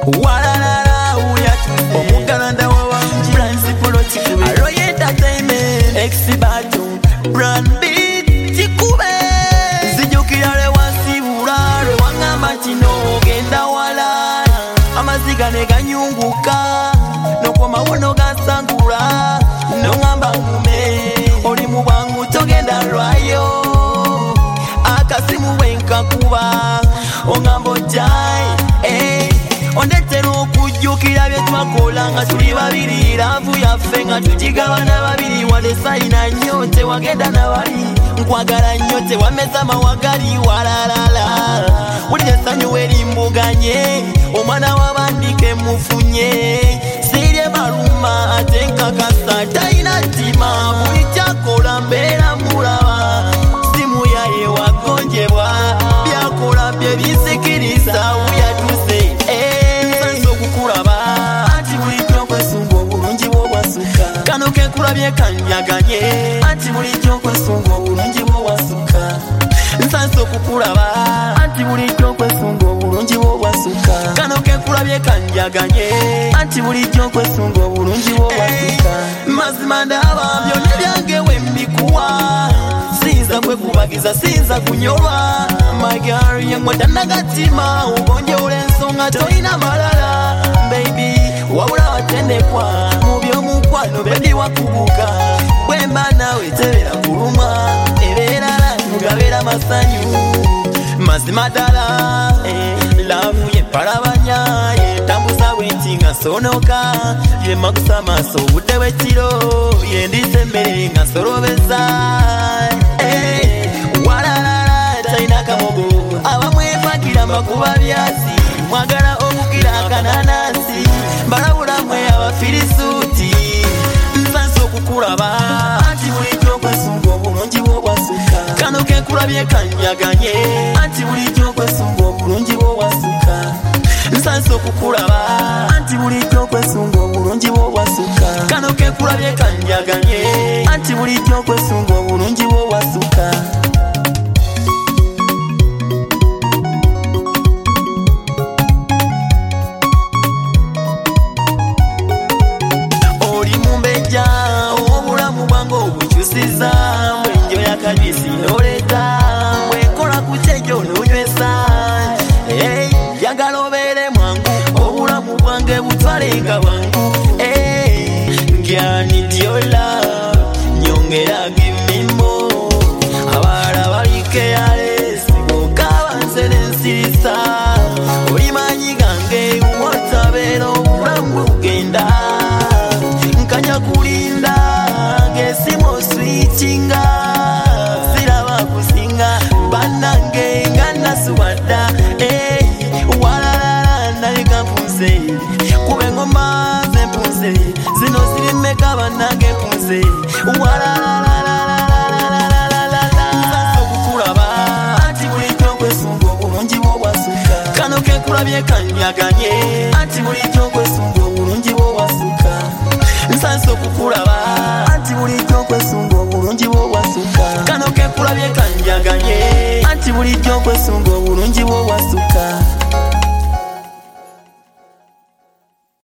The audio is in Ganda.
Walalala uyatuze omugalanda wawangi Principal Chikube Roy Entertainment Exibato Brand Beat Chikube Zijukira lwe wansibula lwe wangamba kino ogenda wala amaziga ne ganyunguka nokomawo nogasangula nongamba ngume oli mu bwangu togenda lwayo akasimu wenkakuba ongamba ojai ondetera okujjukira bye twakola nga tuli babiri laavu yaffe nga tugigabana babiri wale sayina nnyo tewagenda nabali nkwagala nnyo tewameza mawagali walalala wulira essanyu werimbuganye omwana wabandike mufunye sirye baluma ate nkakasa talina ttima buli kyakola mbeera mulaba simu yaye wagonjebwa byakola bye bisikiriza uyatuse nsanso okukulaba anti bulijjo okwesunga obulungi bw'owasuka kano kenkulabye kanyaganye anti bulijjo okwesunga obulungi bw'owasuka nsanso okukulaba anti bulijjo okwesunga obulungi bw'owasuka kano kenkulabye kanyaganye anti bulijjo okwesunga obulungi bw'owasuka mazima ndaba byonna byange we mbikuwa sinza kwekubagiza sinza kunyolwa magari yengwetannagatima ugonjewula ensonga tolina malala baby wabula watendekwa mu by'omukwano bebi wakubuka bwemba nawe tebera kuluma ebeerala mugabeera masanyu mazima ddala laavu yempalabanya yentambuza bwenti nga sonoka yemakusa amaaso obudde bw'ekiro yendisa emmere nga solobeza walalala talina kamogo abamwepakira makuba byasi mwagala okukira akananasi mbalabulammwe abafirisuuti nsansa okukulaba anti bulijjo okwesunga obulungi bw'owasuka kano kenkulabye kanyaganye anti bulijjo okwesunga obulungi bw'owasuka nsansa okukulaba anti bulijjo okwesunga obulungi bw'owasuka kano kenkulabye kanyaganye anti bulijjo okwesunga obulungi bw'owasuka obulamu bwange obukyusiza bwenjo yakabisi noleta bwenkola ku kyejo nonywesa yagala obeere mwangu obulamu bwange butwalenga bwangu ngyanidyola nyongera gimimo abala balikeyalesi bokabanze nensirisa olimanyi gange wotabeera obulamu bugenda nkanya kulinda ngesimo switchinga siraba kusinga banange nga nasuwadda walalala naleka mpunze kuba engoma zempunze zino zirimeka banange mpunze nsansa okukulaba anti bulijjo okwesunga obulungi bw'owasuka kano kenkulabye kanyaganye anti bulijjo okwesunga obulungi bw'owasuka nsansa okukulaba anti bulijjo okwesunga obulungi bw'owasuka kano kenkulabye kanyaganye anti bulijjo okwesunga obulungi bw'owasuka